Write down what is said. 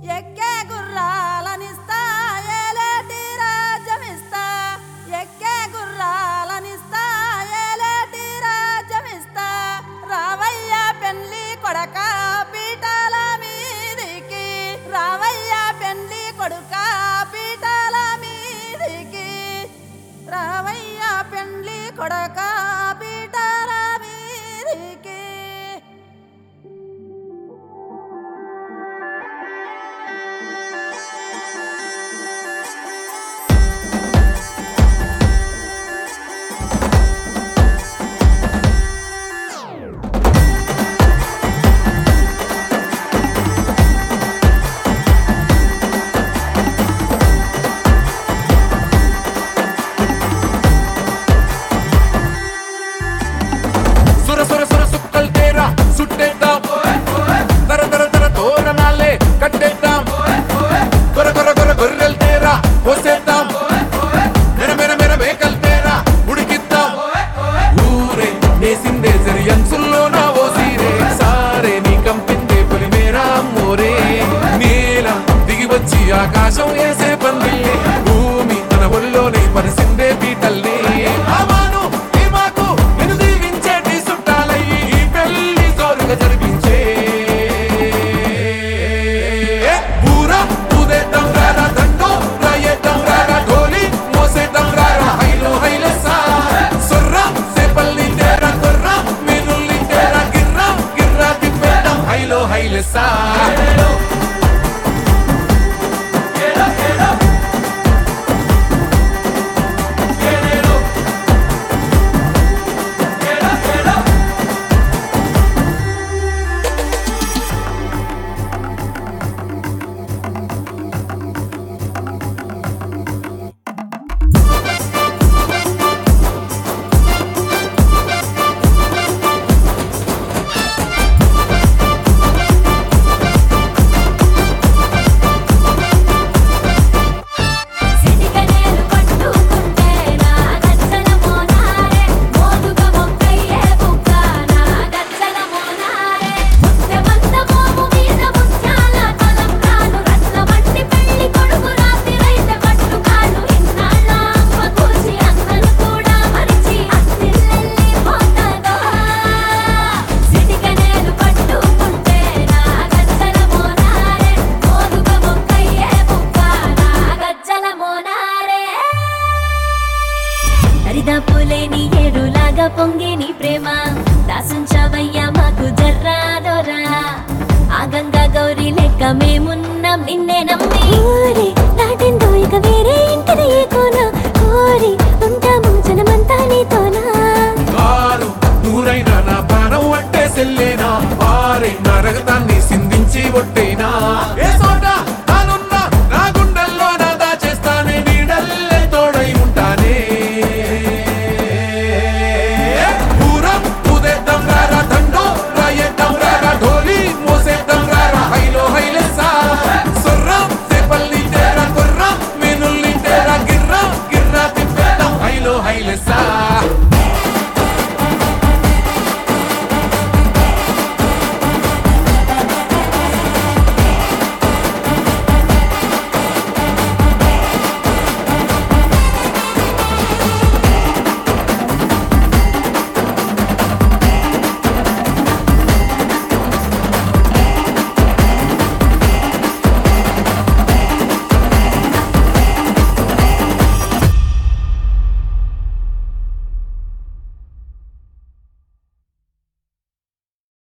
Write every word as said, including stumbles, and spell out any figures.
ఎక్కే గుర్రాలనిస్తా ఏలేటి రాజ్యమిస్తా ఎక్కే గుర్రాలనిస్తా ఏలేటి రాజ్యమిస్తా రావయ్య పెండ్లి కొడక పీఠాల మీదికి రావయ్య పెండ్లి కొడుక పీఠాల మీదికి రావయ్య పెండ్లి కొడక పీఠాల మీదికి ఆకాశం వేసే పందిల్లే భూమి తన ఒళ్ళోనే పరిసిందే పీటల్ని అమాను ఈ మాకు నిన్ను దీవించేటి చుట్టాలయ్యి ఈ పెళ్లి జోరుగా జరిపించే పూరా పూదేద్దాం రారా దండో రాయేద్దాం రారా ఢోలి మోసేద్దాం రారా హైలో హైలెసా సొర్రా సేపల్లి తేరా కొర్రా మీనుల్లి తేరా గిర్రా గిర్రా తిప్పేద్దాం హైలో హైలెసా దరిదాపులేని ఏరులాగా పొంగే నీ ప్రేమ దాసుంచవయ్యా మాకు జర్రాదోరా ఆ గంగా గౌరీ లెక్క మేమున్నాం నిన్నే నమ్మి ఊరి దాటెందో ఇక వేరే ఇంటిది ఏ కోన కోరి ఉంటాము జనమంతా నీతోనా నూరైనా నా ప్రాణం అంటే సెల్లేనా వారైనా రగతాన్ని